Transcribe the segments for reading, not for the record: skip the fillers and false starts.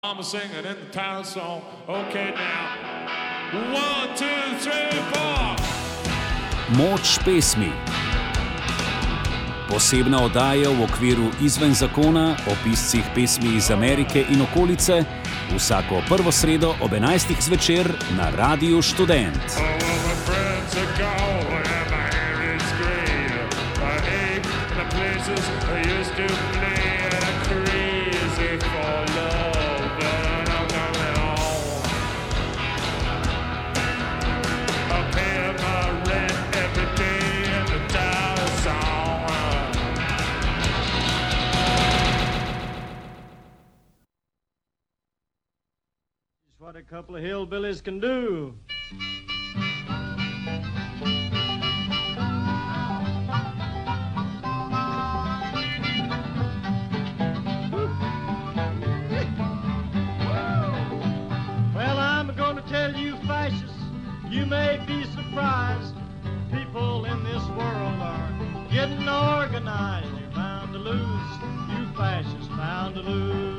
I'm singing in the town song. Okay, now. 1, 2, 3, 4. Moč pesmi. Posebna oddaja v okviru Izven zakona o piscih pesmi iz Amerike in okolice vsako prvo sredo ob 11. zvečer na Radiu Študent. What a couple of hillbillies can do. Well, I'm going to tell you fascists, you may be surprised. People in this world are getting organized. You're bound to lose, you fascists bound to lose.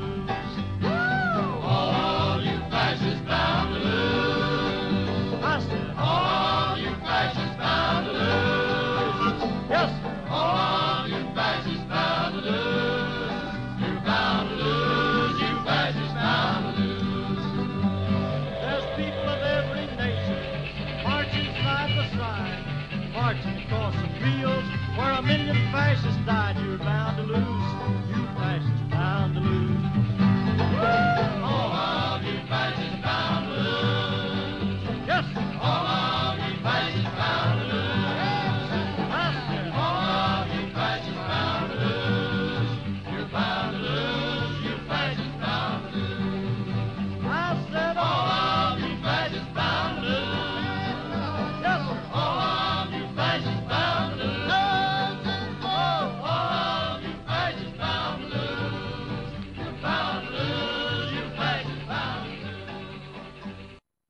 All you fascists bound to lose. I said, All you fascists bound to lose. yes, sir. All you fascists bound to lose. You're bound to lose. You fascists bound to lose. There's people of every nation marching side by side, marching across the fields where 1 million fascists died. You're bound to lose. You fascists bound to lose. All you fascists bound to lose. Yes, sir. All you fascists bound to lose. I said, All you fascists bound to lose. You're bound to lose. You fascists bound to lose. I said, All you fascists bound to lose. yes, sir. All you fascists bound to lose. All you fascists bound to lose. You're bound to lose. You fascists bound to lose.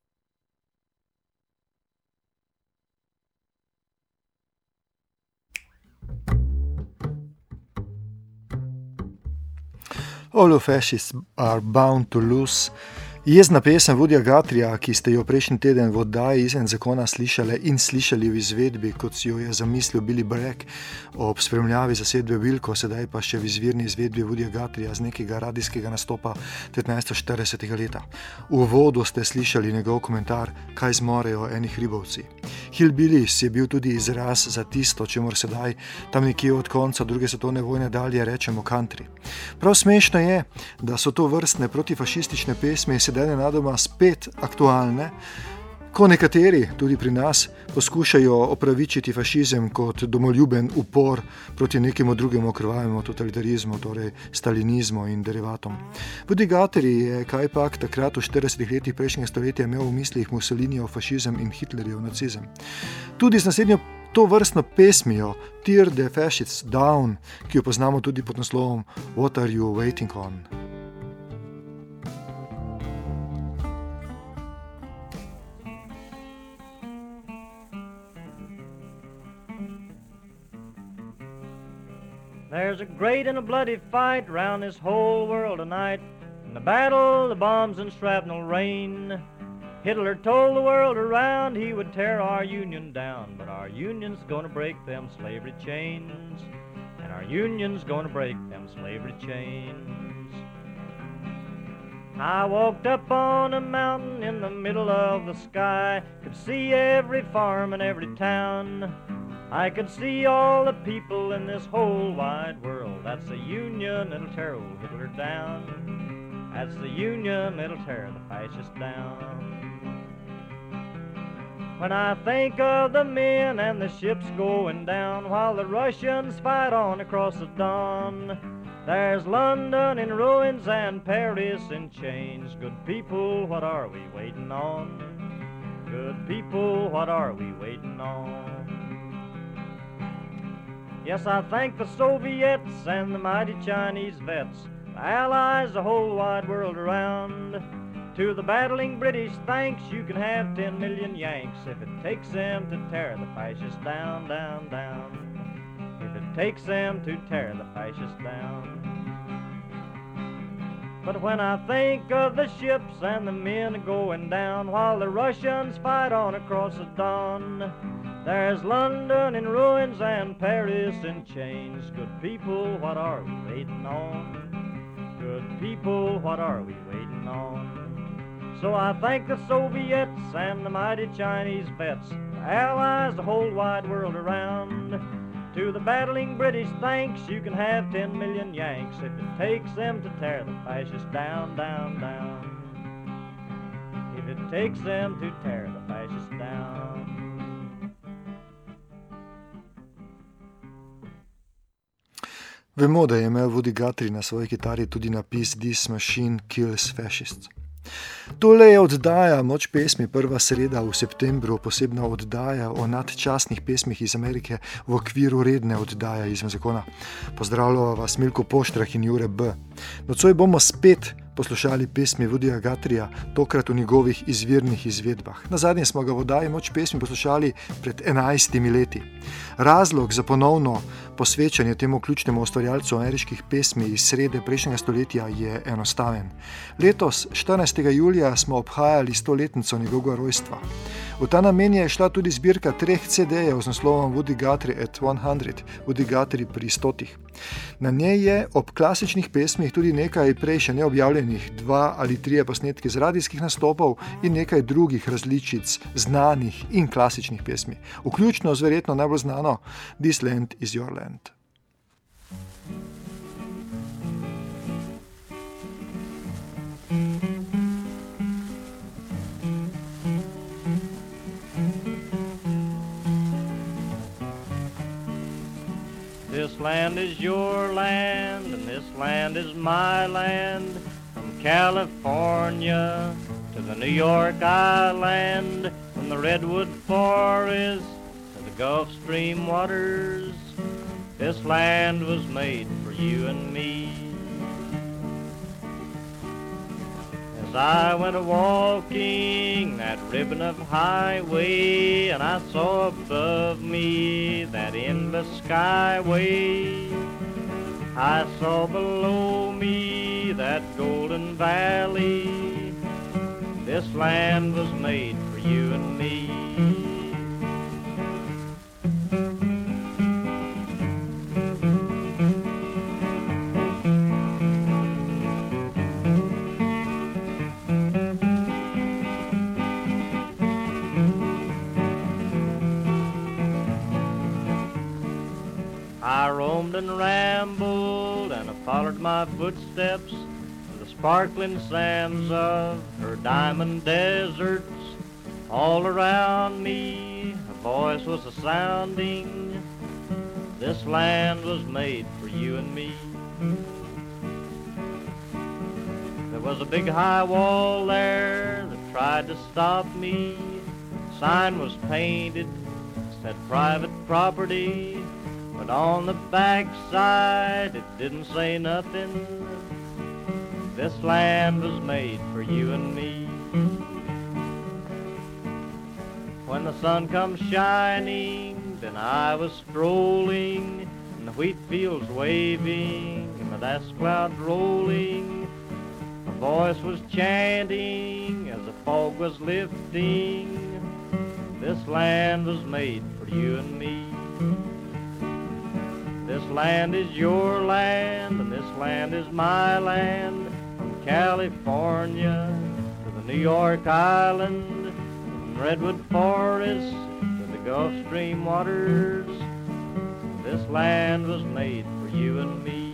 All of fascists are bound to lose. Jezna pesem Woodya Guthrieja, ki ste jo prejšnji teden v oddaji Izven zakona slišali v izvedbi, kot si jo je zamislil Billy Bragg ob spremljavi zasedbe Wilco, sedaj pa še v izvirni izvedbi Woodya Guthrieja z nekega radijskega nastopa 1940. leta. V uvodu ste slišali njegov komentar, kaj zmorejo eni hribovci. Hillbillies je bil tudi izraz za tisto, čemur sedaj tam nekje od konca druge svetovne vojne dalje rečemo country. Prav smešno je, da so to vrstne protifašistične pesmi sedaj nenadoma spet aktualne, ko nekateri, tudi pri nas, poskušajo opravičiti fašizem kot domoljuben upor proti nekemu drugemu krvavemu totalitarizmu, torej stalinizmu in derivatom. Woody Guthrie je kajpak takrat v 40 letih prejšnjega stoletja imel v mislih Mussolinijev fašizem in Hitlerjev nacizem. Tudi z naslednjo to vrstno pesmijo Tear the Fascists Down, ki jo poznamo tudi pod naslovom What are you waiting on? there's a great and a bloody fight round this whole world tonight. In the battle, the bombs and shrapnel rain. Hitler told the world around he would tear our union down, but our union's gonna break them slavery chains, and our union's gonna break them slavery chains. I walked up on a mountain in the middle of the sky, could see every farm and every town. I could see all the people in this whole wide world. That's the union that'll tear old Hitler down. That's the union that'll tear the fascists down. When I think of the men and the ships going down while the Russians fight on across the Don, there's London in ruins and Paris in chains. Good people, what are we waiting on? Good people, what are we waiting on? Yes, I thank the Soviets and the mighty Chinese vets, the Allies, the whole wide world around. To the battling British, thanks, you can have 10 million Yanks if it takes them to tear the fascists down, down, down. If it takes them to tear the fascists down. But when I think of the ships and the men going down while the Russians fight on across the Don, there's London in ruins and Paris in chains. Good people, what are we waiting on? Good people, what are we waiting on? So I thank the Soviets and the mighty Chinese vets, the Allies, the whole wide world around. To the battling British, thanks, you can have 10 million Yanks if it takes them to tear the fascists down, down, down. If it takes them to tear the fascists down. Vemo, da je imel Woody Guthrie na svoji kitari tudi napis This Machine Kills Fascists. Tole je oddaja Moč pesmi, prva sreda v septembru, posebna oddaja o nadčasnih pesmih iz Amerike v okviru redne oddaje Izven zakona. Pozdravljava vas Milko Poštrah in Jure B. Nocoj bomo spet poslušali pesmi Woodyja Guthrieja, tokrat v njegovih izvirnih izvedbah. Nazadnje smo ga v oddaji Moč pesmi poslušali pred 11 leti. Razlog za ponovno posvečanje temu ključnemu ustvarjalcu ameriških pesmi iz srede prejšnjega stoletja je enostaven. Letos, 14. julija, smo obhajali 100-letnico njegovega rojstva. V ta namen je šla tudi zbirka 3 CD-jev z naslovom Woody Guthrie at 100, Woody Guthrie pri 100. Na njej je ob klasičnih pesmih tudi nekaj prej še neobjavljenih 2 ali 3 posnetki z radijskih nastopov in nekaj drugih različic znanih in klasičnih pesmi, vključno z verjetno najbolj znano This Land is Your Land. This land is your land, and this land is my land, from California to the New York Island, from the Redwood Forest to the Gulf Stream waters. This land was made for you and me. As I went a-walking that ribbon of highway, and I saw above me that endless skyway, I saw below me that golden valley. This land was made for you and me. I roamed and rambled, and I followed my footsteps to the sparkling sands of her diamond deserts. All around me a voice was a-sounding, this land was made for you and me. There was a big high wall there that tried to stop me. The sign was painted, said private property, but on the backside it didn't say nothing. This land was made for you and me. When the sun comes shining, then I was strolling, and the wheat fields waving, and the dust clouds rolling. A voice was chanting as the fog was lifting. This land was made for you and me. This land is your land, and this land is my land, from California to the New York Island, from Redwood Forest to the Gulf Stream waters. This land was made for you and me.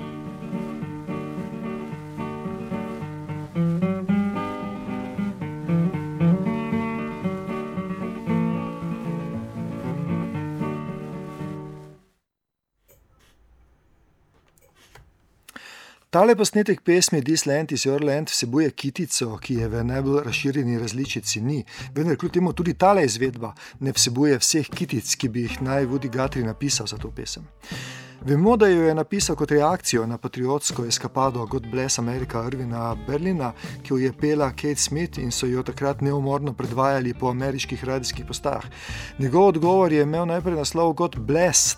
Tale posnetek pesmi This Land is Your Land vsebuje kitico, ki je v najbolj razširjeni različici ni, vendar kljub temu tudi tale izvedba ne vsebuje vseh kitic, ki bi jih naj Woody Guthrie napisal za to pesem. Vemo, da jo je napisal kot reakcijo na patriotsko eskapado God Bless America Irvina Berlina, ki jo je pela Kate Smith in so jo takrat neumorno predvajali po ameriških radijskih postajah. Njegov odgovor je imel najprej naslov God Blessed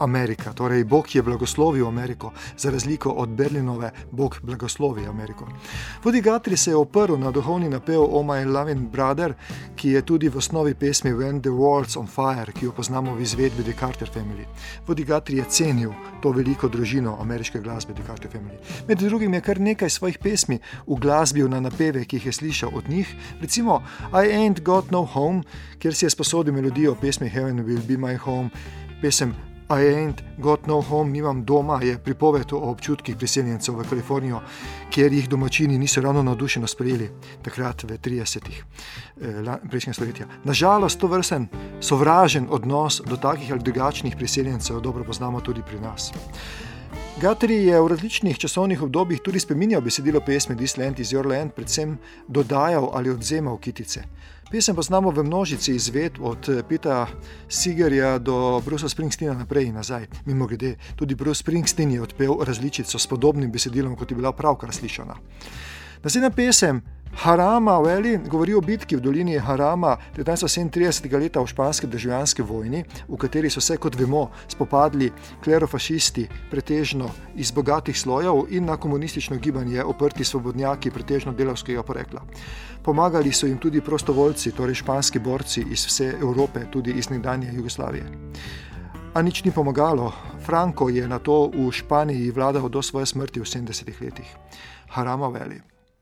Amerika, torej Bog je blagoslovil Ameriko, za razliko od Berlinove Bog blagoslovi Ameriko. Woody Guthrie se je oprl na duhovni napev Oh My Loving Brother, ki je tudi v osnovi pesmi When the World's on Fire, ki jo poznamo v izvedbi The Carter Family. Woody Guthrie je cenil to veliko družino ameriške glasbe The Carter Family. Med drugim je kar nekaj svojih pesmi uglasbil na napeve, ki jih je slišal od njih, recimo I Ain't Got No Home, kjer si je sposodil melodijo pesmi Heaven Will Be My Home. Pesem I Ain't Got No Home, nimam doma, je pripoved o občutkih priseljencev v Kalifornijo, kjer jih domačini niso ravno navdušeno sprejeli takrat v 30-ih prejšnjega stoletja. Nažalost, to vrsten sovražen odnos do takih ali drugačnih priseljencev dobro poznamo tudi pri nas. Guthrie je v različnih časovnih obdobjih tudi spreminjal besedilo pesmi This Land Is Your Land, predvsem dodajal ali odzemal kitice. Pesem poznamo v množici izvedb od Peta Seegerja do Brucea Springsteena naprej in nazaj. Mimogrede, tudi Bruce Springsteen je odpel različico s podobnim besedilom, kot je bila pravkar slišana. Naslednja pesem Harama Valley govori o bitki v dolini Harama 1937. leta v španski državljanski vojni, v kateri so se, kot vemo, spopadli klerofašisti pretežno iz bogatih slojev in na komunistično gibanje oprti svobodnjaki pretežno delavskega porekla. Pomagali so jim tudi prostovoljci, torej španski borci iz vse Evrope, tudi iz nekdanje Jugoslavije. A nič ni pomagalo. Franco je nato v Španiji vladal do svoje smrti v 70. letih. Harama Valley.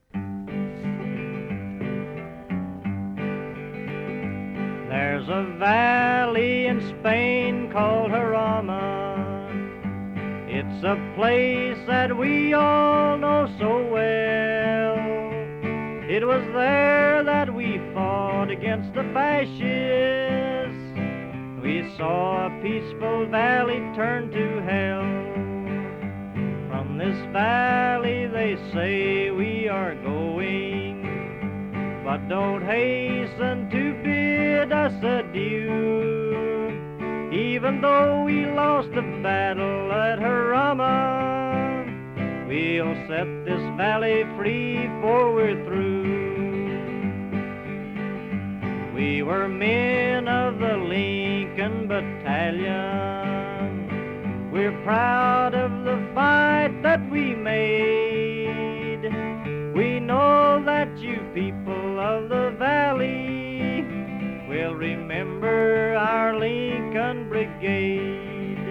There's a valley in Spain called Jarama. It's a place that we all know so well. It was there that we fought against the fascists. We saw a peaceful valley turn to hell. From this valley they say we are going, but don't hasten to bid us adieu. Even though we lost the battle at Jarama, we'll set this valley free for we're through. We were men of the Lincoln Battalion. We're proud of the fight that we made. We know that you people of the valley will remember our Lincoln Brigade.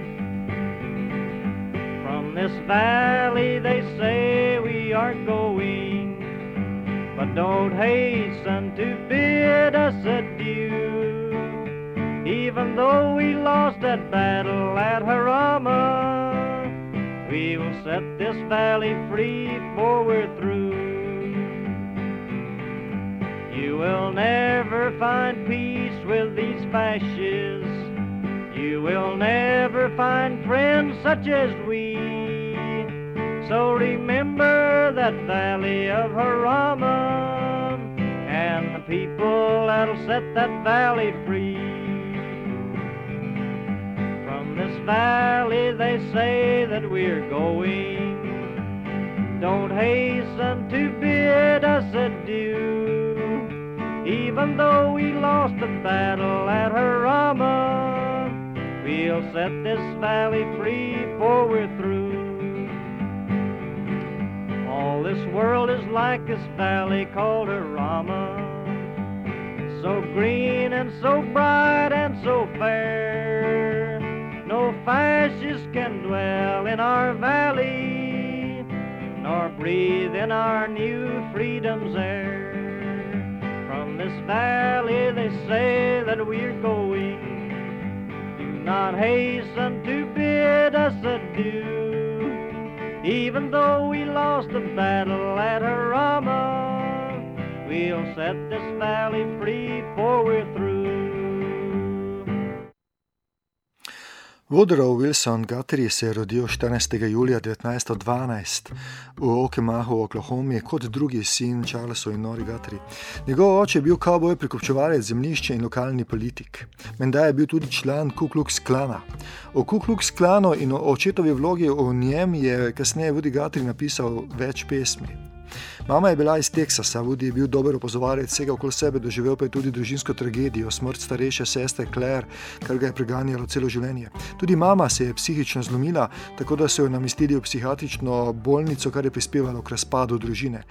From this valley they say we are going, but don't hasten to bid us adieu. Even though we lost that battle at Jarama, we will set this valley free for we're through. You will never find peace with these fascists. You will never find friends such as we. So remember that valley of Jarama and the people that'll set that valley free. From this valley they say that we're going. Don't hasten to bid us adieu. Even though we lost the battle at Jarama, we'll set this valley free for we're through. All this world is like this valley called Jarama, so green and so bright and so fair. No fascist can dwell in our valley, nor breathe in our new freedom's air. From this valley they say that we're going. Do not hasten to bid us adieu. Even though we lost the battle at Jarama, we'll set this valley free for we're through. Woodrow Wilson Guthrie se je rodil 14. julija 1912 v Okemahu v Oklahomi kot drugi sin Charlesu in Nori Guthrie. Njegov oče je bil kavboj, prekupčevalec zemljišča in lokalni politik. Menda je bil tudi član Ku Klux Klana. O Ku Klux Klanu in o očetovi vlogi v njem je kasneje Woody Guthrie napisal več pesmi. Mama je bila iz Teksasa, Woody je bil dober opazovalec vsega okoli sebe, doživel pa je tudi družinsko tragedijo, smrt starejše sestre Claire, kar ga je preganjalo celo življenje. Tudi mama se je psihično zlomila, tako da so jo namestili v psihiatrično bolnico, kar je prispevalo k razpadu družine.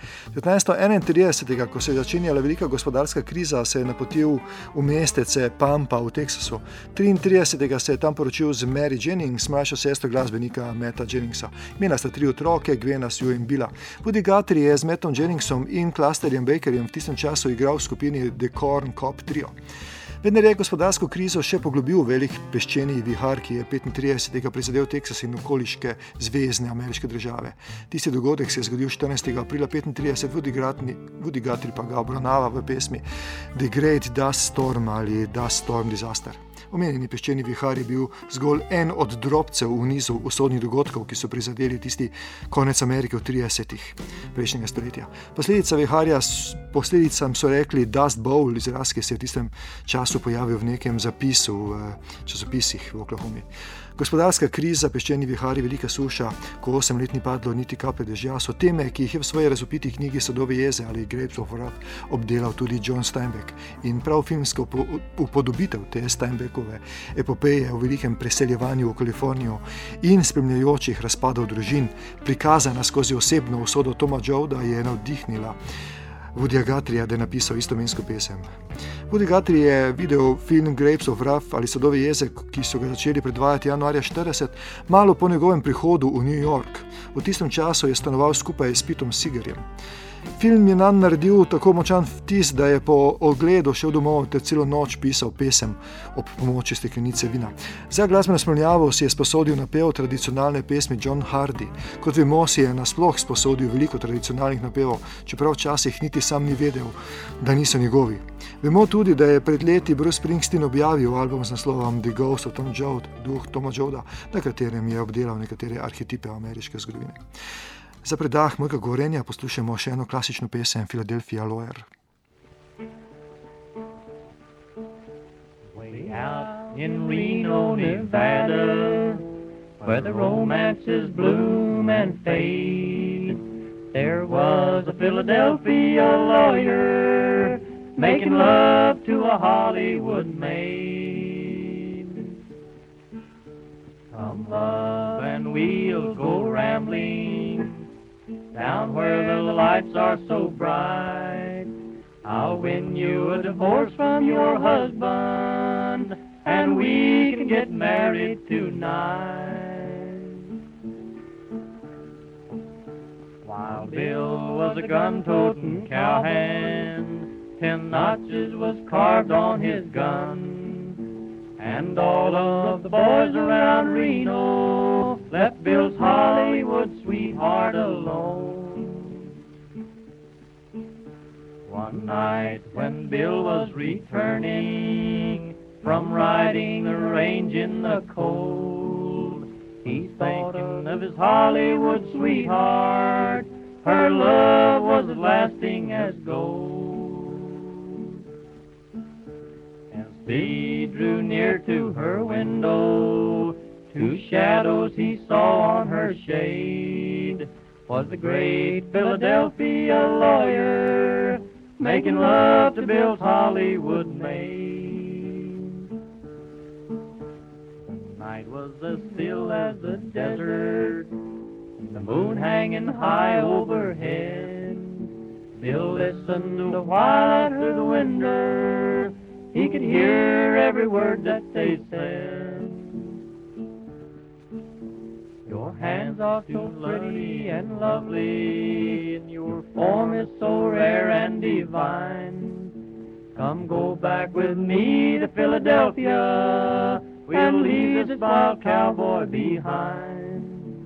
1931, ko se je začenjala velika gospodarska kriza, se je napotil v mestece Pampa v Teksasu. 33. se je tam poročil z Mary Jennings, mlajšo sestro glasbenika Metta Jenningsa. Imela sta 3 otroke, Gwena, Sue in Billa. Woody Guthrie je z Mattom Jenningsom in Clusterjem Bakerjem v tistem času igral v skupini The Corn Cob Trio. Vendar je gospodarsko krizo še poglobil velik peščeni vihar, ki je 35. prizadel Teksas in okoliške zvezne ameriške države. Tisti dogodek se je zgodil 14. aprila 1935, Woody Guthrie pa ga obravnava v pesmi The Great Dust Storm ali Dust Storm Disaster. Omenjeni peščeni vihar je bil zgolj en od drobcev v nizu usodnih dogodkov, ki so prizadeli tisti konec Amerike v 30. prejšnjega stoletja. Posledicam so rekli Dust Bowl, izraz, ki se je v tistem času pojavil v nekem zapisu v časopisih v Oklahomi. Gospodarska kriza, peščeni vihari, velika suša, ko 8 let ni padlo niti kaplje dežja, so teme, ki jih je v svoji razvpiti knjigi Sadove jeze ali Grapes of Wrath obdelal tudi John Steinbeck. In prav filmska upodobitev te Steinbeckove epopeje o velikem preseljevanju v Kalifornijo in spremljajočih razpadov družin, prikazana skozi osebno usodo Toma Jowda, je navdihnila Woodyja Guthrieja, da je napisal istoimensko pesem. Woody Guthrie je videl film Grapes of Wrath ali Sadove jeze, ki so ga začeli predvajati januarja 40, malo po njegovem prihodu v New York. V tistem času je stanoval skupaj s Pitom Seegerjem. Film je nam naredil tako močan vtis, da je po ogledu šel domov ter celo noč pisal pesem ob pomoči steklenice vina. Za glasbeno spremljavo si je sposodil napev tradicionalne pesmi John Hardy. Kot vemo, si je nasploh sposodil veliko tradicionalnih napevov, čeprav včasih niti sam ni vedel, da niso njegovi. Vemo tudi, da je pred leti Bruce Springsteen objavil album z naslovom The Ghost of Tom Joad, duh Toma Jowda, na katerem je obdelal nekatere arhetipe ameriške zgodovine. Za predah mojega govorenja poslušamo še eno klasično pesem Philadelphia Lawyer. Way out in Reno, Nevada, where the romances bloom and fade, there was a Philadelphia lawyer making love to a Hollywood maid. Come love and we'll go rambling down where the lights are so bright. I'll win you a divorce from your husband, and we can get married tonight. While Bill was a gun-toting cowhand, 10 notches was carved on his gun, and all of the boys around Reno left Bill's Hollywood sweetheart alone. One night when Bill was returning from riding the range in the cold, he's thinking of his Hollywood sweetheart. Her love was as lasting as gold. As he drew near to her window, 2 shadows he saw on her shade was the great Philadelphia lawyer making love to Bill's Hollywood maid. The night was as still as the desert, the moon hanging high overhead. Bill listened a while through the window, he could hear every word that they said. Your hands are so pretty and lovely, and your form is so rare and divine. Come go back with me to Philadelphia, we'll leave this wild cowboy behind.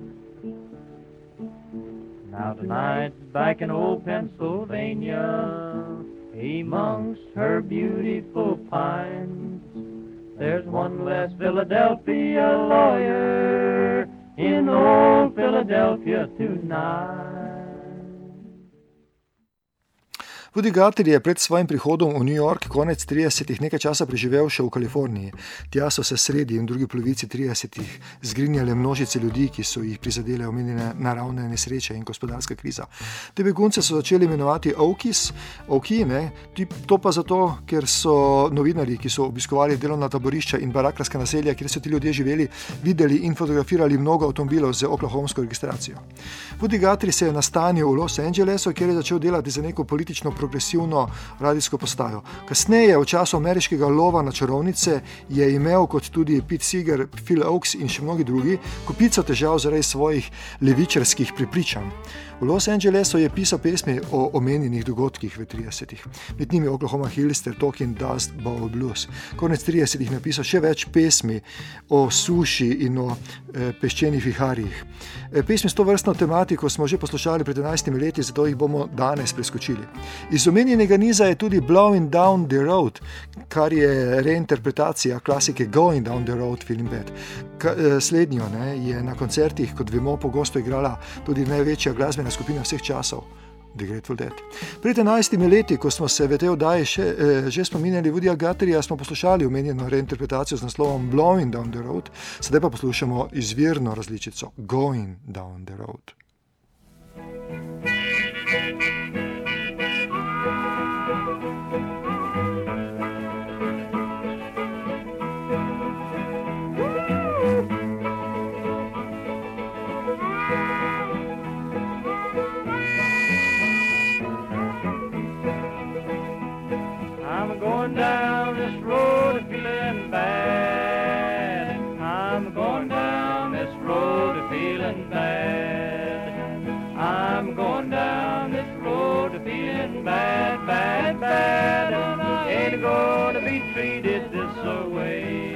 Now tonight, back in old Pennsylvania, amongst her beautiful pines, there's one less Philadelphia lawyer in old Philadelphia tonight. Woody Guthrie je pred svojim prihodom v New York konec 30-ih nekaj časa preživel še v Kaliforniji. Tja so se sredi in drugi polovici 30-ih zgrinjale množice ljudi, ki so jih prizadele omenjene naravne nesreče in gospodarska kriza. Te begunce so začeli imenovati Okie, to pa zato, ker so novinarji, ki so obiskovali delovna taborišča in barakarska naselja, kjer so ti ljudje živeli, videli in fotografirali mnogo avtomobilov z oklahomsko registracijo. Woody Guthrie se je nastanil v Los Angelesu, kjer je začel delati za neko politično progresivno radijsko postajo. Kasneje, v času ameriškega lova na čarovnice, je imel kot tudi Pete Seeger, Phil Oakes in še mnogi drugi kopico težav zaradi svojih levičarskih prepričanj. V Los Angelesu je pisal pesmi o omenjenih dogodkih v 30-ih. Med njimi Oklahoma Hills ter Talking Dust Bowl Blues. Konec 30-ih napisal še več pesmi o suši in o peščenih viharjih. Pesmi s to vrstno tematiko smo že poslušali pred 11 leti, zato jih bomo danes preskočili. Iz omenjenega niza je tudi Blowing Down the Road, kar je reinterpretacija klasike Going Down the Road Feeling Bad. Slednjo je na koncertih, kot vemo, pogosto igrala tudi največja glasbena skupina vseh časov, The Grateful Dead. Pred 11 leti, ko smo se v tej oddaji že spominjali Woodyja Guthrieja, smo poslušali omenjeno reinterpretacijo z naslovom Blowing Down the Road, sedaj pa poslušamo izvirno različico Going Down the Road. Down this road feeling bad. I'm going down this road feeling bad. I'm going down this road feeling bad, bad, bad. And I ain't gonna be treated this way.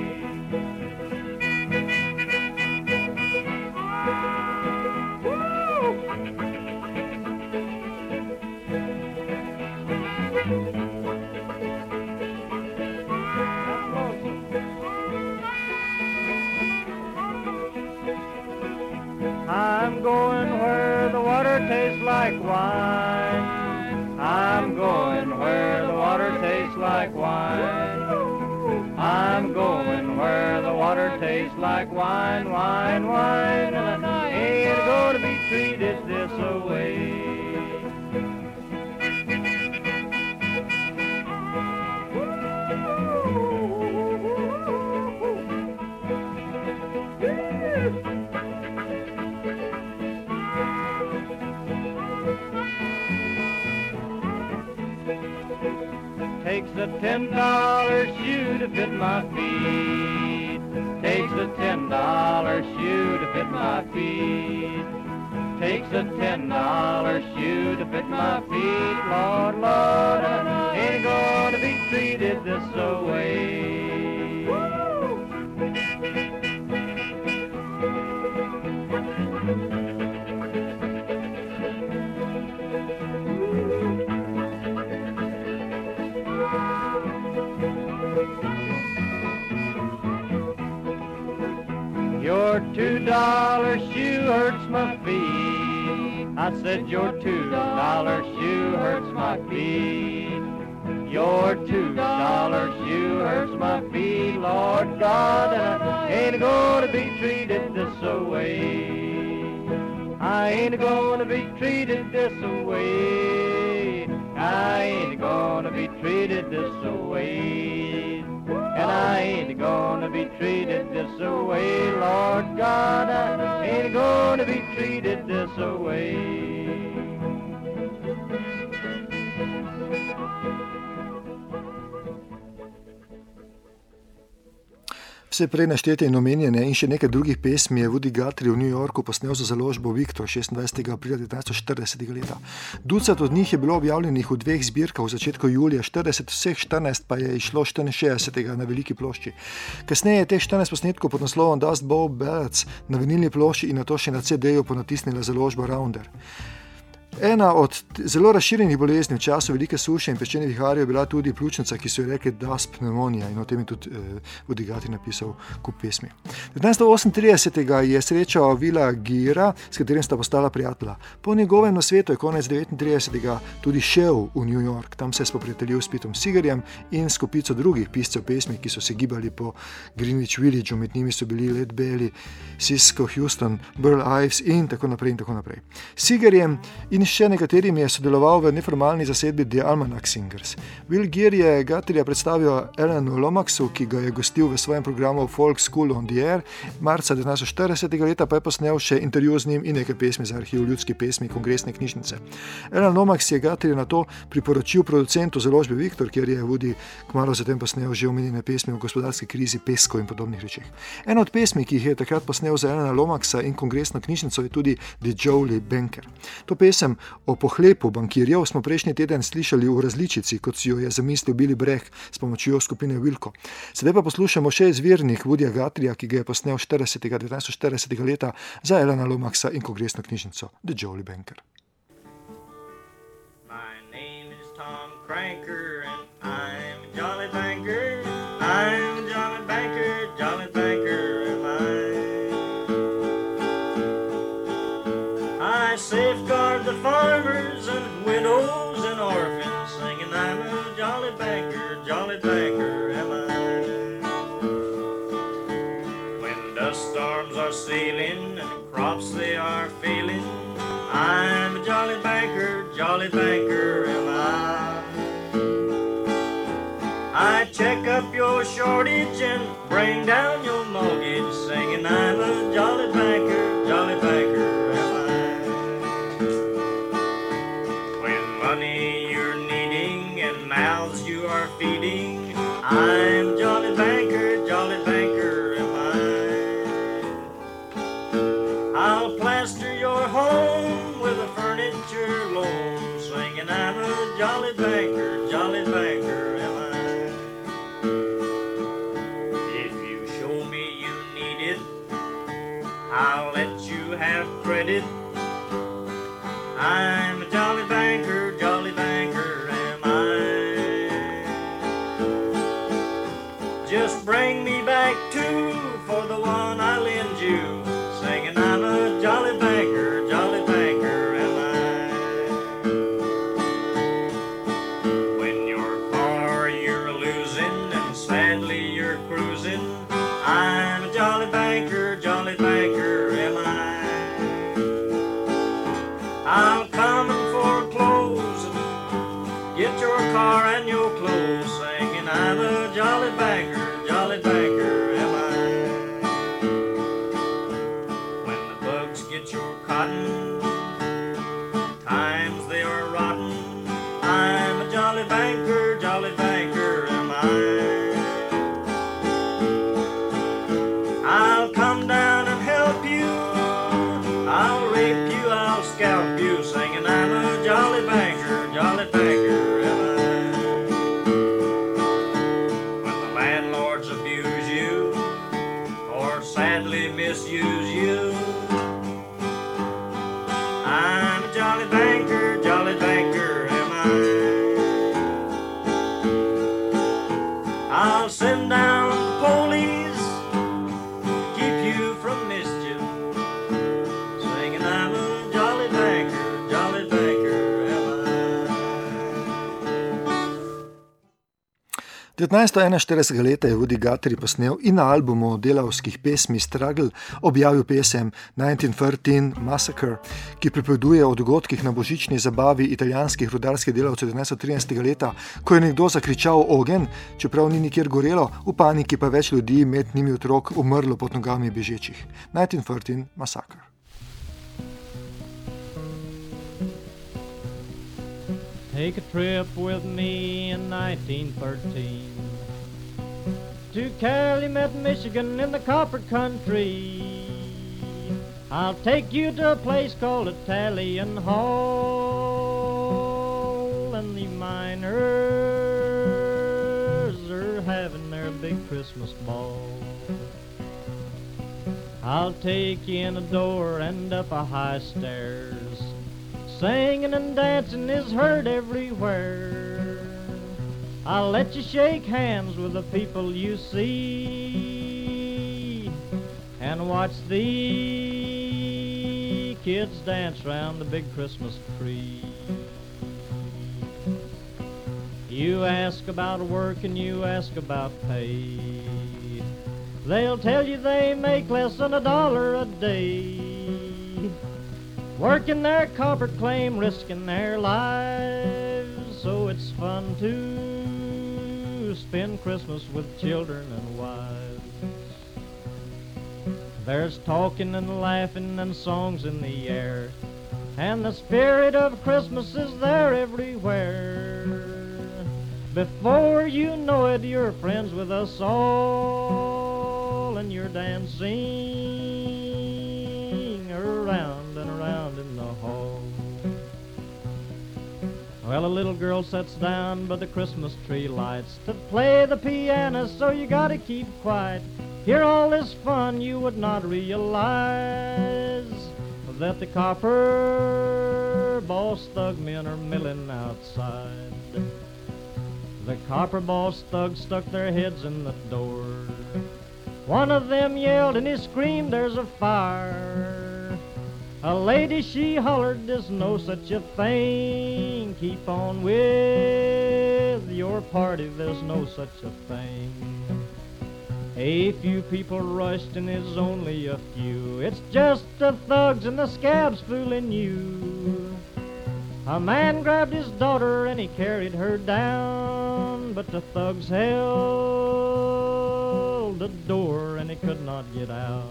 I'm going where the water tastes like wine. I'm going where the water tastes like wine. I'm going where the water tastes like wine, wine, wine. And I ain't gonna be treated this way. Takes a $10 shoe to fit my feet. Takes a $10 shoe to fit my feet. Takes a $10 shoe to fit my feet. Lord, Lord, I ain't gonna be treated this way. Your $2 shoe hurts my feet. I said your $2 shoe hurts my feet. Your $2 shoe hurts my feet. Lord God, I ain't gonna be treated this way. I ain't gonna be treated this way. I ain't gonna be treated this way. And I ain't gonna be treated this way, Lord God, I ain't gonna be treated this way. Vse prej naštete in omenjene in še nekaj drugih pesmi je Woody Guthrie v New Yorku posnel za založbo Victor 26. aprila 1940. leta. Ducat od njih je bilo objavljenih v 2 zbirkah v začetku julija 40, vseh 14 pa je išlo 64. na veliki plošči. Kasneje je teh 14 posnetkov pod naslovom Dust Bowl Ballads na vinilni plošči in nato še na CD-ju ponatisnila založba Rounder. Ena od zelo razširjenih bolezni v času velike suše in peščenih viharjev je bila tudi pljučnica, ki so jo rekli dust pneumonija, in o tem je tudi Woody Guthrie napisal kup pesmi. 1938. je srečal Willa Geara, s katerim sta postala prijatelja. Po njegovem nasvetu je konec 1939. tudi šel v New York. Tam se je spoprijateljil s Petom Seegerjem in s kopico drugih piscev pesmi, ki so se gibali po Greenwich Villageu. Med njimi so bili Led Belly, Cisco Houston, Burl Ives in tako naprej in tako naprej. Seegerjem in še nekaterimi je sodeloval v neformalni zasedbi The Almanac Singers. Will Gear je Guthrieja predstavil Alanu Lomaxu, ki ga je gostil v svojem programu Folk School on the Air. Marca 1940. leta pa je posnel še intervju z njim in nekaj pesmi za arhiv ljudske pesmi Kongresne knjižnice. Alan Lomax je Guthrieja na to priporočil producentu založbe Viktor, kjer je Woody kmalu zatem posnel že omenjene pesmi o gospodarski krizi, pesku in podobnih rečeh. Ena od pesmi, ki jih je takrat posnel za Alana Lomaxa in Kongresno knjižnico, je tudi The Jolly Banker. To pesem o pohlepu bankirjev smo prejšnji teden slišali v različici, kot si jo je zamislil Billy Bragg s pomočjo skupine Wilco. Sedaj pa poslušamo še izvirnik Woodyja Guthrieja, ki ga je posnel 1940. leta za Alana Lomaxa in Kongresno knjižnico The Jolly Banker. My name is Tom Cranker and I'm a jolly banker. I'm a jolly banker, jolly banker am I safeguard the farmers and widows and orphans, singing I'm a jolly banker am I. When dust storms are sailing and crops they are failing, I'm a jolly banker am I. I check up your shortage and bring down your mortgage, singing I'm a jolly banker am I. When money you're needing and mouths you are feeding, I'm jolly banker am I. I'll plaster your home with a furniture loan, singing I'm a jolly banker am I. If you show me you need it, I'll let you have credit. I'm a jolly banker am I. Just bring me back two for the one I lend you, singing I'm a jolly banker am I. When your car you're losing and sadly you're cruising, I'm a jolly banker am I. I'll come and foreclose and get your car and your clothes, singing I'm a jolly banker am I. When the bugs get your cotton, times they are rotten, I'm a jolly banker am I. I'll come down and help you, I'll rape you, I'll scalp you, singing I'm a jolly banker am I. When the landlords abuse you or sadly misuse you, I'm a jolly banker am I. I'll send down the police, keep you from mischief, singing I'm a jolly banker am I. 1941. leta je Woody Guthrie posnel in na albumu delavskih pesmi Struggle objavil pesem 1913 Massacre, ki pripoveduje o dogodkih na božični zabavi italijanskih rudarskih delavcev 1913. leta, ko je nekdo zakričal ogenj, čeprav ni nikjer gorelo, v paniki pa več ljudi, med njimi otrok, umrlo pod nogami bežečih. 1913 Massacre. Take a trip with me in 1913 to Calumet, Michigan in the copper country. I'll take you to a place called Italian Hall, and the miners are having their big Christmas ball. I'll take you in a door and up a high stairs, Singing and dancing is heard everywhere. I'll let you shake hands with the people you see and watch the kids dance round the big Christmas tree. You ask about work and you ask about pay. They'll tell you they make less than $1 a day. Working their copper claim, risking their lives. So it's fun to spend Christmas with children and wives. There's talking and laughing and songs in the air, and the spirit of Christmas is there everywhere. Before you know it, you're friends with us all, and you're dancing around and around in the hall. Well, a little girl sits down by the Christmas tree lights to play the piano, so you gotta keep quiet. Hear all this fun, you would not realize that the copper boss thug men are milling outside. The copper boss thugs stuck their heads in the door. One of them yelled and he screamed, "There's a fire." A lady, she hollered, "There's no such a thing. Keep on with your party, there's no such a thing." A few people rushed and it's only a few. It's just the thugs and the scabs fooling you. A man grabbed his daughter and he carried her down, but the thugs held the door and he could not get out.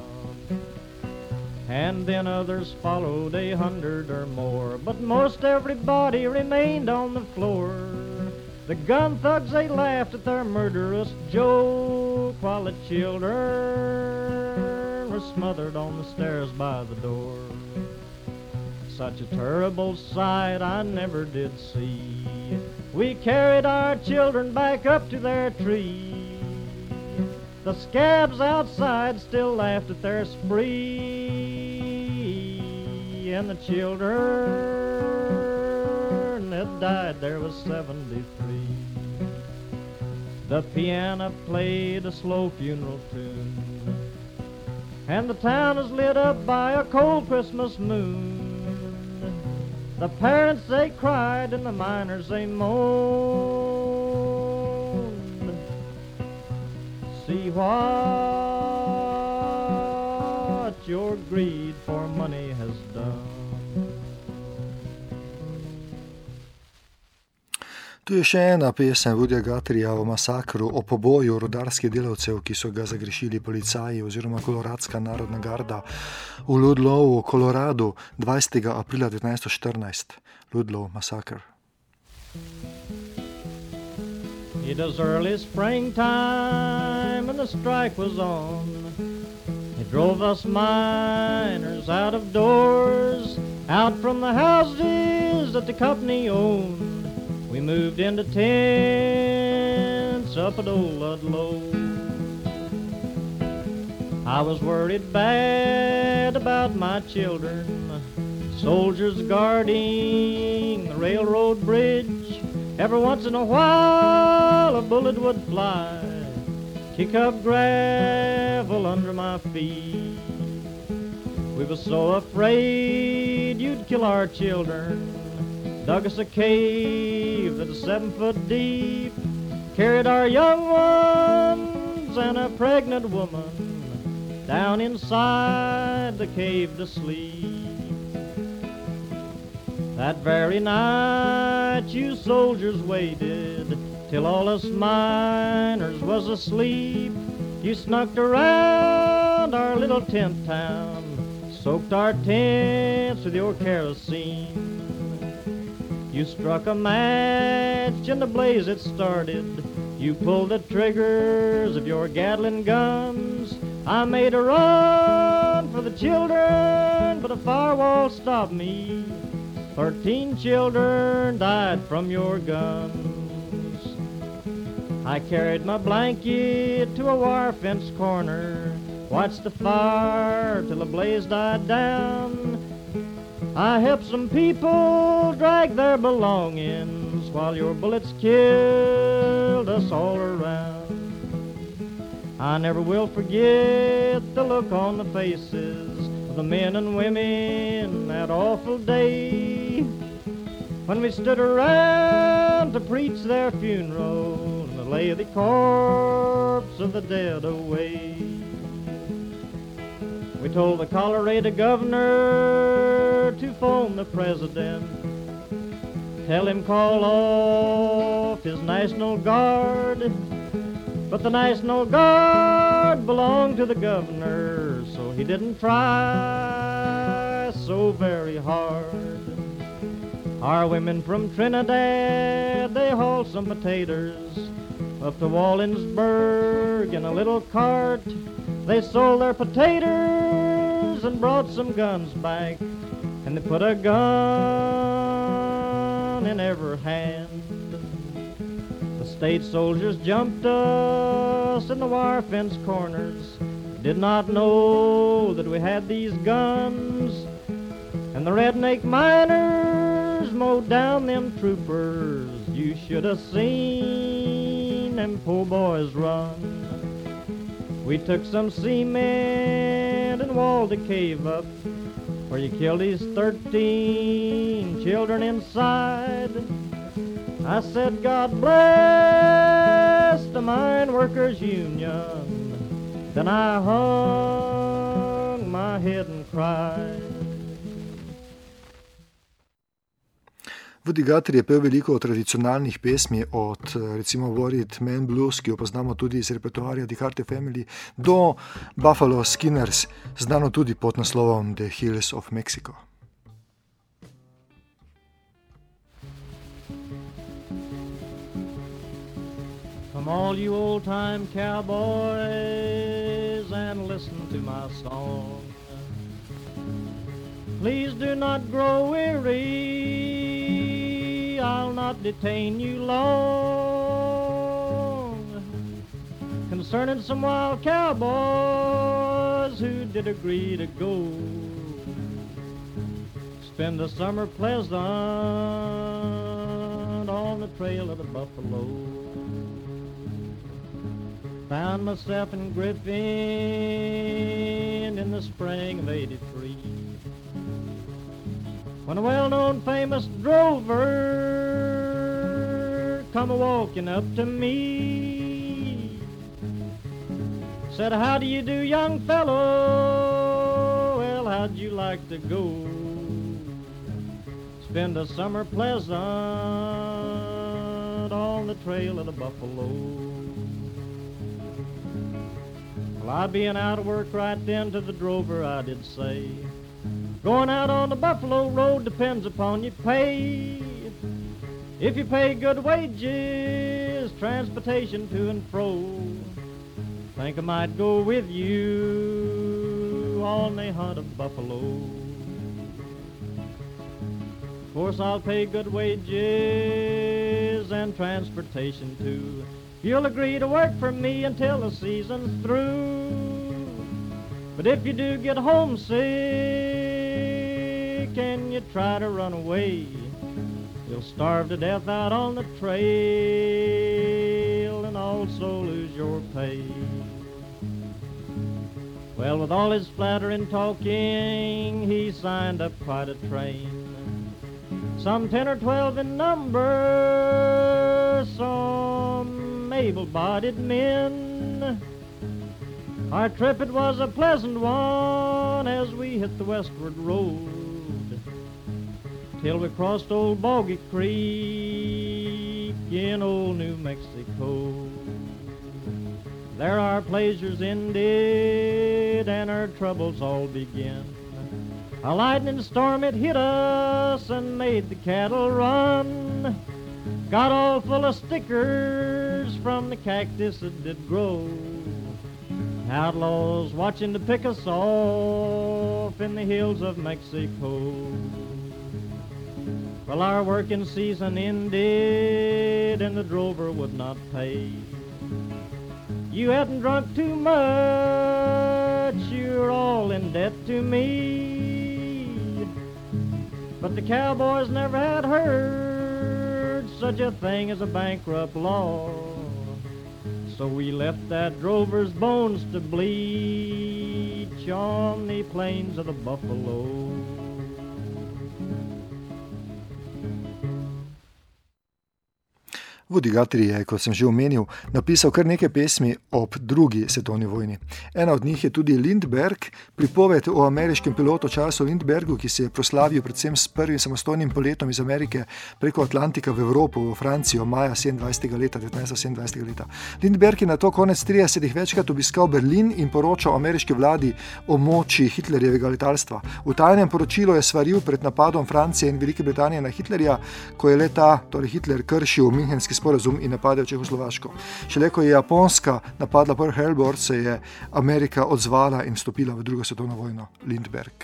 And then others followed, 100 or more, but most everybody remained on the floor. The gun thugs, they laughed at their murderous joke, while the children were smothered on the stairs by the door. Such a terrible sight I never did see. We carried our children back up to their tree. The scabs outside still laughed at their spree, and the children that died there was 73. The piano played a slow funeral tune, and the town is lit up by a cold Christmas moon. The parents, they cried, and the miners, they moaned. See what your greed for money has done. Tu je še ena pesem Woodyja Guthrieja o masakru, o poboju rudarskih delavcev, ki so ga zagrešili policaji oziroma koloradska narodna garda v Ludlowu, Koloradu, 20. aprila 1914. Ludlow Massacre. It was early springtime and the strike was on. It drove us miners out of doors, out from the houses that the company owned. We moved into tents up at old Ludlow. I was worried bad about my children, soldiers guarding the railroad bridge. Every once in a while a bullet would fly, kick up gravel under my feet. We were so afraid you'd kill our children, dug us a cave that was 7 foot deep, carried our young ones and a pregnant woman down inside the cave to sleep. That very night you soldiers waited till all us miners was asleep. You snuck around our little tent town, soaked our tents with your kerosene. You struck a match and the blaze it started. You pulled the triggers of your Gatling guns. I made a run for the children, but a firewall stopped me. 13 children died from your guns. I carried my blanket to a wire fence corner, watched the fire till the blaze died down. I helped some people drag their belongings while your bullets killed us all around. I never will forget the look on the faces of the men and women that awful day when we stood around to preach their funeral and lay the corpse of the dead away. We told the Colorado governor to phone the president, tell him call off his National Guard. But the National Guard belonged to the governor, so he didn't try so very hard. Our women from Trinidad, they hauled some potatoes up to Walensburg in a little cart. They sold their potatoes and brought some guns back, and they put a gun in every hand. The state soldiers jumped us in the wire fence corners, did not know that we had these guns, and the redneck miners mowed down them troopers. You should have seen them poor boys run. We took some cement and walled the cave up where you killed these 13 children inside. I said, God bless the Mine Workers Union. Then I hung my head and cried. Woody Guthrie je pel veliko tradicionalnih pesmi, od recimo Worried Man Blues, ki jo poznamo tudi iz repertoarja The Carter Family, do Buffalo Skinners, znano tudi pod naslovom The Hills of Mexico. Come all you old-time cowboys and listen to my song. Please do not grow weary, I'll not detain you long. Concerning some wild cowboys who did agree to go spend the summer pleasant on the trail of the buffalo. Found myself in Griffin in the spring of '83 when a well-known famous drover come a-walking up to me. Said, how do you do, young fellow? Well, how'd you like to go spend a summer pleasant on the trail of the buffalo? Well, I being out of work right then to the drover I did say, going out on the Buffalo Road depends upon your pay. If you pay good wages, transportation to and fro, think I might go with you on the hunt of buffalo. Of course I'll pay good wages and transportation too. You'll agree to work for me until the season's through. But if you do get homesick and you try to run away, you'll starve to death out on the trail and also lose your pay. Well, with all his flattering talking, he signed up quite a train. Some 10 or 12 in number, some able-bodied men. Our trip, it was a pleasant one as we hit the westward road till we crossed old Boggy Creek in old New Mexico. There our pleasures ended and our troubles all began. A lightning storm, it hit us and made the cattle run. Got all full of stickers from the cactus that did grow. Outlaws watching to pick us off in the hills of Mexico. Well, our working season ended and the drover would not pay. You hadn't drunk too much, you're all in debt to me. But the cowboys never had heard such a thing as a bankrupt law. So we left that drover's bones to bleach on the plains of the buffalo. Woody Guthrie je, kot sem že omenil, napisal kar nekaj pesmi ob drugi svetovni vojni. Ena od njih je tudi Lindbergh, pripoved o ameriškem pilotu Charlesu Lindberghu, ki se je proslavil predvsem s prvim samostojnim poletom iz Amerike preko Atlantika v Evropo, v Francijo, maja 1927 leta. Lindbergh je nato konec 30-ih večkrat obiskal Berlin in poročal ameriški vladi o moči Hitlerjevega letalstva. V tajnem poročilu je svaril pred napadom Francije in Velike Britanije na Hitlerja, ko je torej Hitler kršil Münchenski sporazum in napadel Čehoslovaško. Šele ko je Japonska napadla Pearl Harbor, se je Amerika odzvala in vstopila v drugo svetovno vojno. Lindbergh.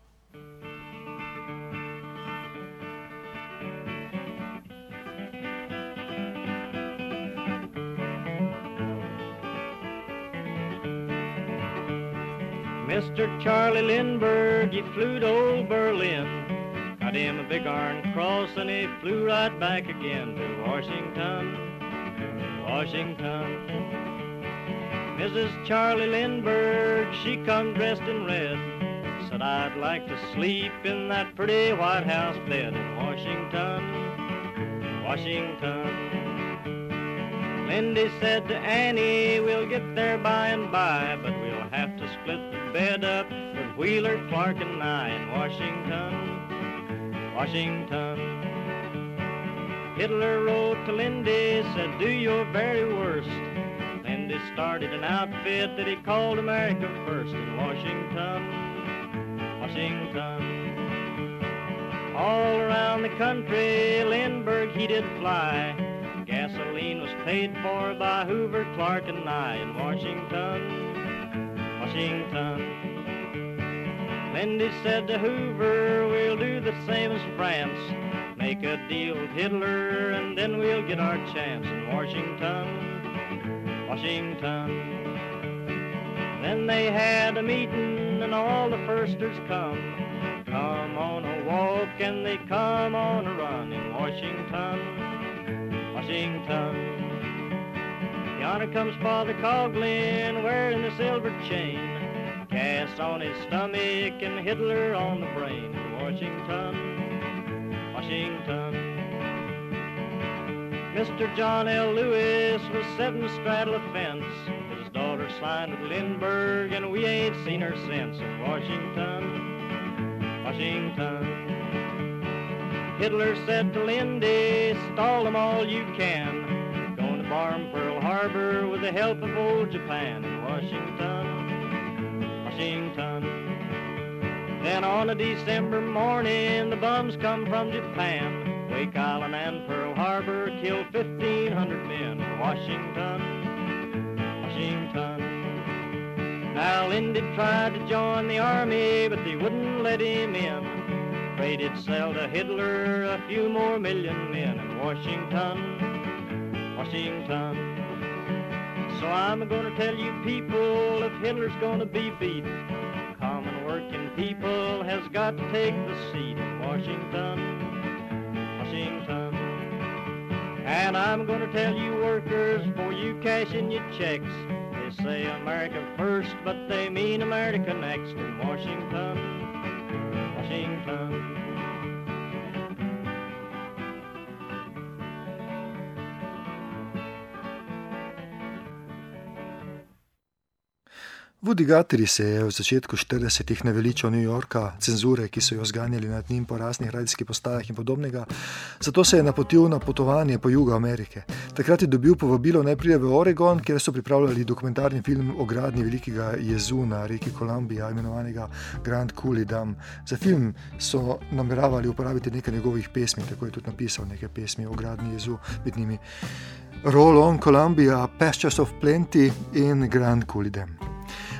Mr. Charlie Lindbergh, he flew to old Berlin. Got him a big iron cross and he flew right back again to Washington, Washington. Mrs. Charlie Lindbergh, she come dressed in red, said I'd like to sleep in that pretty White House bed in Washington, Washington. Lindy said to Annie, we'll get there by and by, but we'll have to split the bed up with Wheeler, Clark and I in Washington, Washington. Hitler wrote to Lindy, said, do your very worst. Lindy started an outfit that he called America First in Washington, Washington. All around the country, Lindbergh, he did fly. Gasoline was paid for by Hoover, Clark and I in Washington, Washington. Lindy said to Hoover, we'll do the same as France. Make a deal with Hitler and then we'll get our chance in Washington, Washington. Then they had a meeting and all the firsters come. Come on a walk and they come on a run in Washington, Washington. Yonder comes Father Coughlin wearing the silver chain. Gas on his stomach and Hitler on the brain in Washington, Washington. Mr. John L. Lewis was setting astraddle a fence. His daughter signed with Lindbergh and we ain't seen her since in Washington, Washington. Hitler said to Lindy, stall them all you can. Going to bomb Pearl Harbor with the help of old Japan in Washington, Washington. Then on a December morning, the bums come from Japan. Wake Island and Pearl Harbor killed 1,500 men in Washington, Washington. Now Lindy tried to join the army, but they wouldn't let him in. Afraid he'd sell to Hitler a few more million men in Washington, Washington. So I'm gonna tell you people, if Hitler's gonna be beat, common working people has got to take the seat in Washington, Washington. And I'm gonna tell you workers, before you cash in your checks, they say America first, but they mean America next in Washington, Washington. Woody Guthrie se je v začetku 40-ih naveličal New Yorka, cenzure, ki so jo zganjali nad njim po raznih radijskih postajah in podobnega, zato se je napotil na potovanje po jugu Amerike. Takrat je dobil povabilo naj pride v Oregon, kjer so pripravljali dokumentarni film o gradnji velikega jezu na reki Columbia, imenovanega Grand Coulee Dam. Za film so nameravali uporabiti nekaj njegovih pesmi, tako je tudi napisal nekaj pesmi o gradnji jezu, med njimi Roll on Columbia, Pastures of Plenty in Grand Coulee Dam.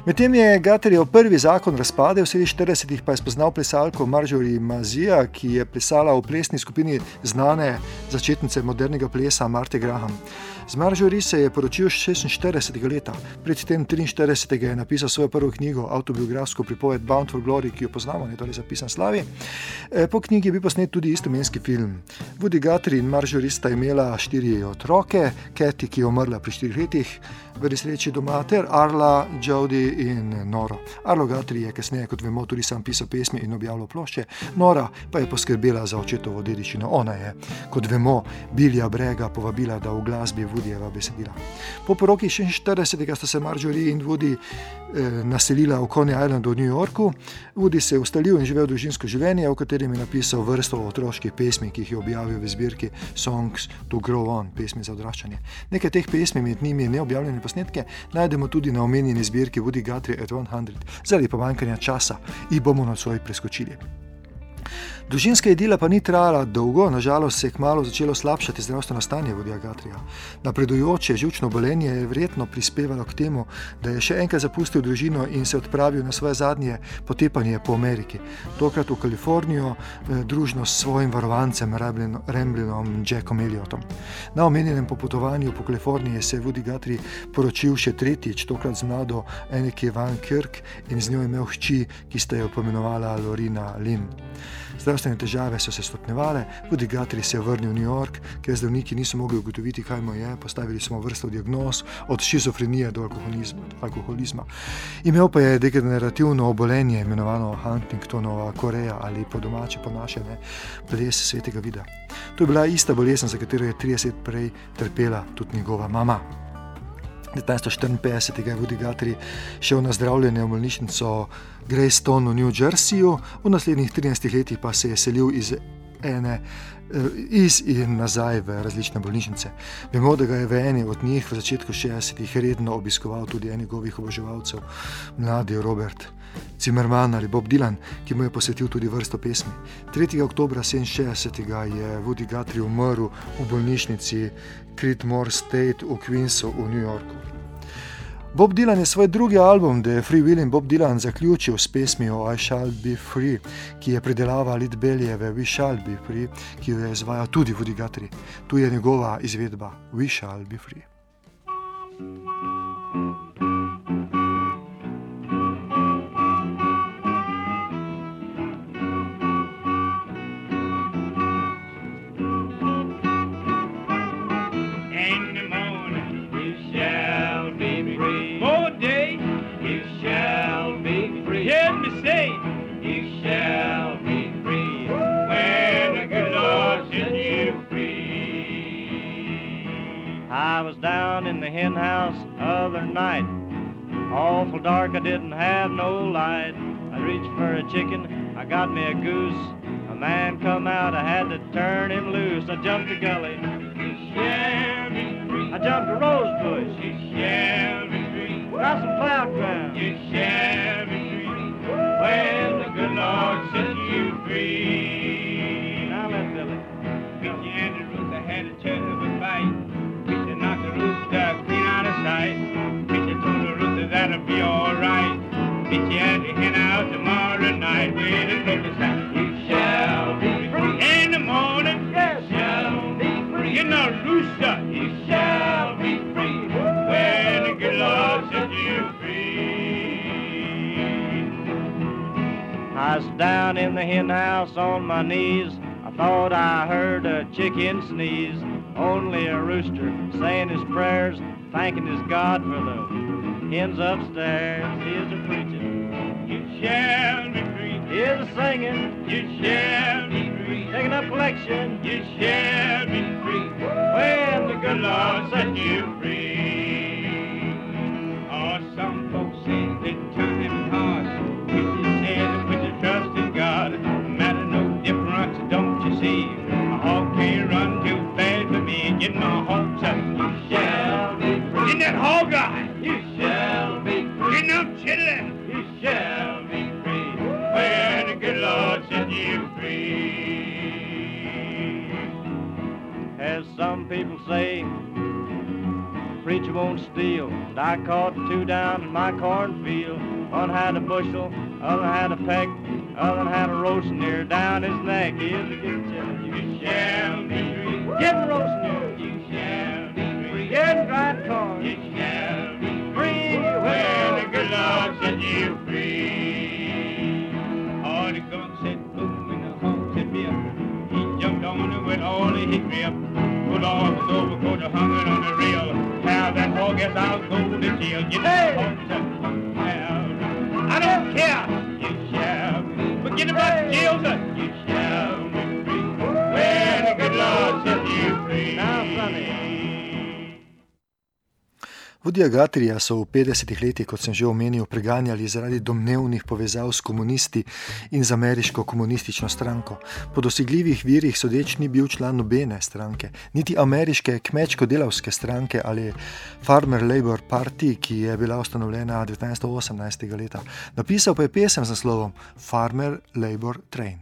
Medtem je Guthriev prvi zakon razpadel, v sredi 40-ih pa je spoznal plesalko Marjorie Mazia, ki je plesala v plesni skupini znane začetnice modernega plesa Marte Graham. Z Marjorie se je poročil 46. leta, predtem 43. je napisal svojo prvo knjigo, avtobiografsko pripoved Bound for Glory, ki jo poznamo, je torej zapisan slavi. Po knjigi je bil posnet tudi istoimenski film. Woody Guthrie in Marjorie sta imela 4 otroke, Kathy, ki je umrla pri 4 letih, v nesreči doma, ter Arla, Jody in Noro. Arlo Guthrie je kasneje, kot vemo, tudi sam pisal pesmi in objavljal plošče, Nora pa je poskrbela za očetovo dedičino. Ona je, kot vemo, Billya Bragga povabila, da v glasbi Woodyjeva besedila. Po poroki 46. sta se Marjorie in Woody naselila v Coney Islandu v New Yorku. Woody se je ustalil in živel družinsko življenje, v katerem je napisal vrsto otroških pesmi, ki jih je objavil v zbirki Songs to Grow On, pesmi za odraščanje. Nekaj teh pesmi, med njimi neobjavljene posnetke, najdemo tudi na omenjeni zbirki Woody Guthrie at 100. Zaradi pomanjkanja časa jih bomo nocoj preskočili. Družinska idila pa ni trajala dolgo, nažalost se je kmalu začelo slabšati zdravstveno stanje Woodyja Guthrieja. Napredujoče živčno obolenje je verjetno prispevalo k temu, da je še enkrat zapustil družino in se odpravil na svoje zadnje potepanje po Ameriki, tokrat v Kalifornijo, družno s svojim varovancem Ramblenom Jackom Elliotom. Na omenjenem popotovanju po Kaliforniji se je Woody Guthrie poročil še tretjič, tokrat z mlado Anneke Van Kirk, in z njo imel hči, ki sta jo pomenovala Lorena Lynn. Zdravstvene težave so se stopnjevale, Woody Guthrie se je vrnil v New York, ker zdravniki niso mogli ugotoviti, kaj mu je, postavili so mu vrsto diagnoz, od šizofrenije do alkoholizma. Imel pa je degenerativno obolenje, imenovano Huntingtonova Koreja ali po domače po naše, ples svetega vida. To je bila ista bolezen, za katero je 30 let prej trpela tudi njegova mama. 1954. je Woody Guthrie šel na zdravljenje v bolnišnico Greystone v New Jerseyju, v naslednjih 13 letih pa se je selil iz in nazaj v različne bolnišnice. Vemo, da ga je v eni od njih v začetku 60-ih redno obiskoval tudi en njegovih oboževalcev, mladi Robert Zimmerman ali Bob Dylan, ki mu je posvetil tudi vrsto pesmi. 3. oktobra 67. je Woody Guthrie umrl v bolnišnici Creedmoor State v Queensu v New Yorku. Bob Dylan je svoj drugi album The Free Willin' Bob Dylan zaključil s pesmijo I Shall Be Free, ki je predelava Lead Bellyjeve We Shall Be Free, ki jo je izvajal tudi Woody Guthrie. Tu je njegova izvedba We Shall Be Free. I was down in the hen house other night, awful dark, I didn't have no light. I reached for a chicken, I got me a goose. A man come out, I had to turn him loose. I jumped the gully, you shall be free. I jumped a rose bush, you shall be free. Got some plowed ground, you shall be free. When the good Lord set you free. Now let Billy. Peachy and the rooster had a terrible fight. Peachy knocked the rooster clean out of sight. Peachy told the rooster that'll be alright. Peachy had to hen out tomorrow night with a cookie sack. You shall be free. In the morning, yes, shall be free. In the rooster, you shall be free. When the good Lord set you free. I was down in the hen house on my knees. I thought I heard a chicken sneeze. Only a rooster saying his prayers, thanking his God for the hens upstairs. Here's a preaching, you shall be free. Here's a singing, you shall be free. Taking up collection, you shall be free. When the good Lord set you free. Oh, some folks say that time is hard. Preacher said that with the trust in God, no matter no difference, don't you see? A hog can't run too fast for me and get my hopes up. You shall be free. In that hog eye, you shall be free. In them chitlins, you shall be free. When the good Lord set you free. As some people say, preacher won't steal. And I caught 2 down in my cornfield. One had a bushel, other had a peck, other had a roast near down his neck. Here's a good chillin'. You shall be free. Getting roast near. You shall be free. Getting dried corn. You shall be free. When the good Lord set you free. Oh, the gun said boom and the hunk said me up. He jumped on it with all the hickory up. Put all his overcoat and hung it on the rail. Have that hog as I'll go to jail. Get that hog to I don't care. You shall be free. Forget about the jail, sir. You shall be free. When the good Lord set you free. Now, Sonny. Woodya Guthrieja so v 50 letih, kot sem že omenil, preganjali zaradi domnevnih povezav s komunisti in z ameriško komunistično stranko. Po dosegljivih virih sodeč ni bil član nobene stranke, niti ameriške kmečko-delavske stranke ali Farmer Labor Party, ki je bila ustanovljena 1918. leta. Napisal pa je pesem z naslovom Farmer Labor Train.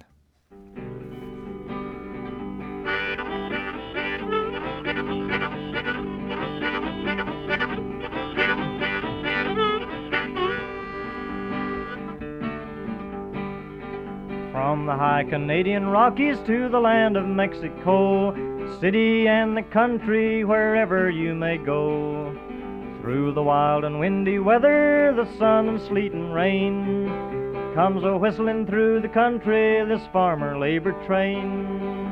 From the high Canadian Rockies to the land of Mexico, city and the country, wherever you may go. Through the wild and windy weather, the sun and sleet and rain, comes a whistling through the country, this farmer labor train.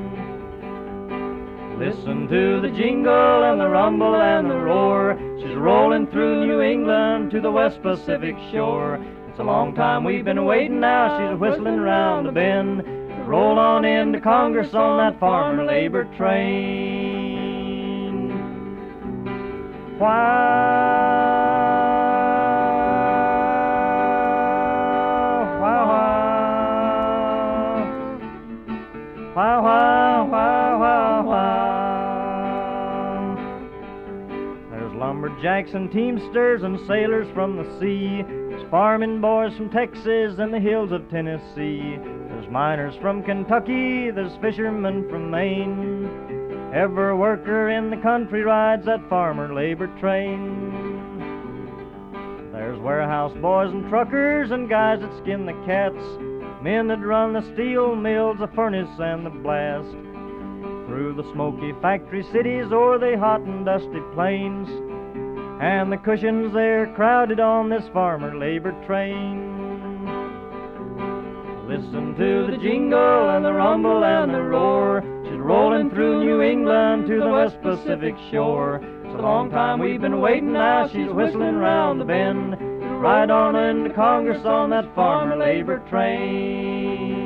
Listen to the jingle and the rumble and the roar, she's rolling through New England to the West Pacific shore. It's a long time we've been waiting now, she's whistling round the bend. Roll on into Congress on that farmer labor train. There's lumberjacks and teamsters and sailors from the sea. There's farming boys from Texas and the hills of Tennessee. There's miners from Kentucky, there's fishermen from Maine. Every worker in the country rides that farmer labor train. There's warehouse boys and truckers and guys that skin the cats, men that run the steel mills, the furnace and the blast. Through the smoky factory cities or the hot and dusty plains, and the cushions they're crowded on this farmer labor train. Listen to the jingle and the rumble and the roar, she's rolling through New England to the West Pacific shore. It's a long time we've been waiting now, she's whistling round the bend. Ride on into Congress on that farmer labor train.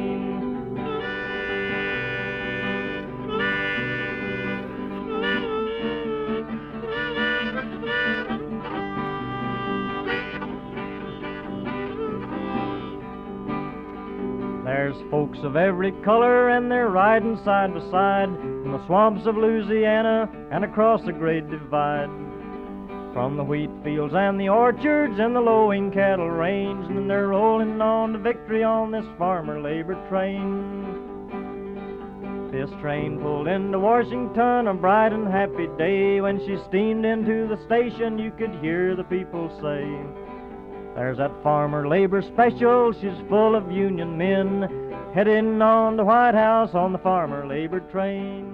There's folks of every color and they're riding side by side from the swamps of Louisiana and across the Great Divide. From the wheat fields and the orchards and the lowing cattle range, and they're rolling on to victory on this farmer labor train. This train pulled into Washington a bright and happy day. When she steamed into the station you could hear the people say, there's that farmer labor special, she's full of union men, heading on the White House on the farmer labor train.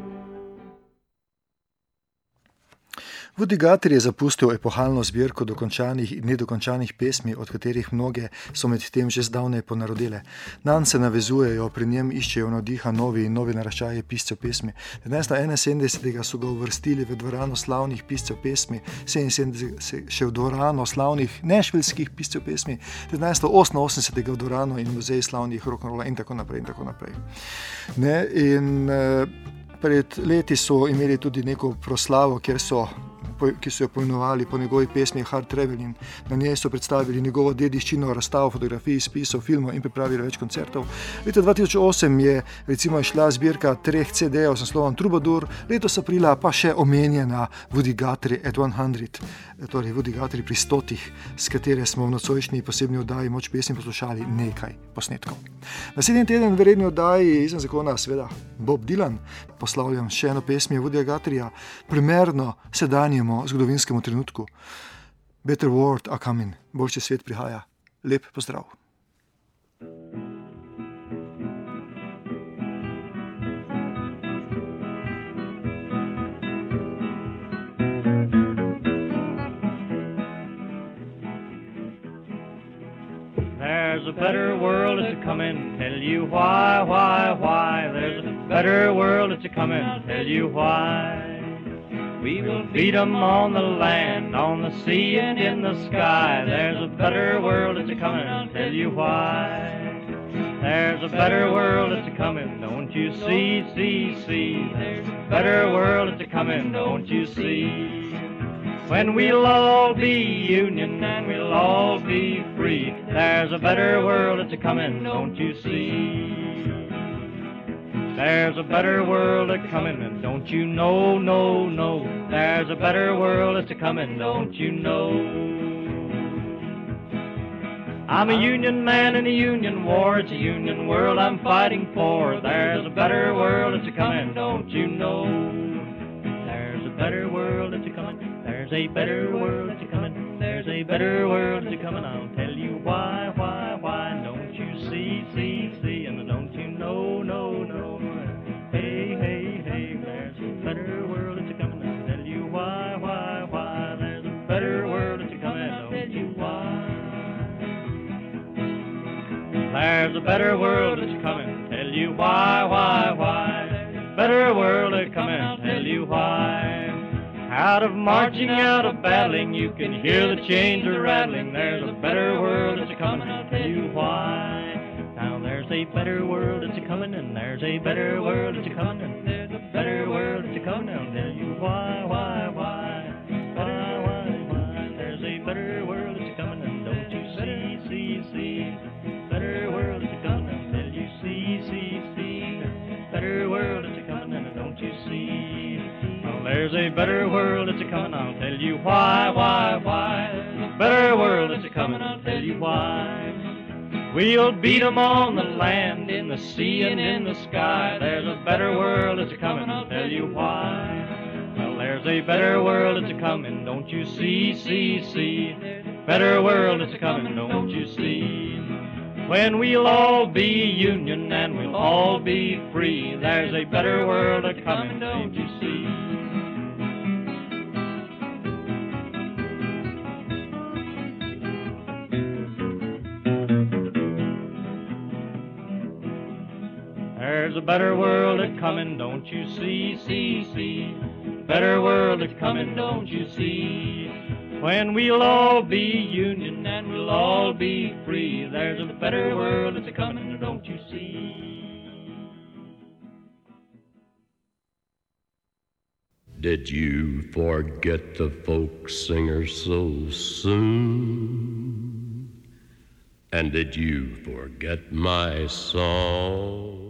Woody Guthrie je zapustil epohalno zbirko dokončanih in nedokončanih pesmi, od katerih mnoge so med tem že zdavnaj ponarodele. Nanj se navezujejo, pri njem iščejo navdiha novi in novi naraščaji piscev pesmi. 1971. so ga uvrstili v dvorano slavnih piscev pesmi, 1977 še v dvorano slavnih nešvilskih piscev pesmi, 1988. v dvorano in muzej slavnih rock'n'rolla in tako naprej in tako naprej. Ne, in pred leti so imeli tudi neko proslavo, ki so jo poimenovali po njegovi pesmi Hard Traveling. Na njej so predstavili njegovo dediščino, razstavo fotografij, spisov, filmov in pripravili več koncertov. Leta 2008 je recimo išla zbirka 3 CD-jev s naslovom Troubadour, letos aprila pa še omenjena Woody Guthrie at 100, torej Woody Guthrie pri 100, s katere smo v nocojšnji posebni oddaji Moč pesmi poslušali nekaj posnetkov. Naslednji teden v redni oddaji Izven zakona seveda Bob Dylan. Poslavljam še eno pesmi Woodyja Guthrieja, primerno sedanjemu temu zgodovinskemu trenutku. Better world are coming, boljši svet prihaja. Lep pozdrav. There's a better world that's a-comin', tell you why. There's a better world that's a-comin', tell you why. We will beat 'em on the land, on the sea, and in the sky. There's a better world that's a-comin', tell you why. There's a better world that's a-comin', don't you see. There's a better world that's a-comin', don't you see. When we'll all be union and we'll all be free. There's a better world that's a-comin', don't you see. There's a better world a-comin', and don't you know. There's a better world that's a-comin', don't you know. I'm a union man in a union war. It's a union world I'm fighting for. There's a better world that's a-comin', don't you know. There's a better world that's a-comin'. There's a better world that's a-comin'. There's a better world that's a-comin'. I'll tell you why. Don't you see, and don't you know. Hey, there's a better world that's a-comin'. I'll tell you why. There's a better world that's a-comin'. I'll tell you why. There's a better world that's a-comin'. Tell you why. Better world that's a-comin'. I'll tell you why. Out of marching, out of battling, you can hear the chains are rattling. There's a better world that's a-comin', I'll tell you why. Now there's a better world that's a-comin', and there's a better world that's a-comin', and there's a better world that's a-comin', I'll tell you why. There's a better world that's a-comin', and don't you see. Better world that's a-comin', I'll tell you see. Better world that's a-comin', and don't you see. There's a better world that's a-comin', I'll tell you why. Better world that's a-comin', I'll tell you why. We'll beat 'em on the land, in the sea, and in the sky. There's a better world that's a-comin', I'll tell you why. Well, there's a better world that's a-comin', don't you see. Better world that's a-comin', don't you see. When we'll all be union and we'll all be free. There's a better world a-comin', don't you see. There's a better world a-comin', don't you see. Better world a-comin', don't you see. When we'll all be union and we'll all be free. There's a better world that's a-comin', don't you see. Did you forget the folk singer so soon? And did you forget my song?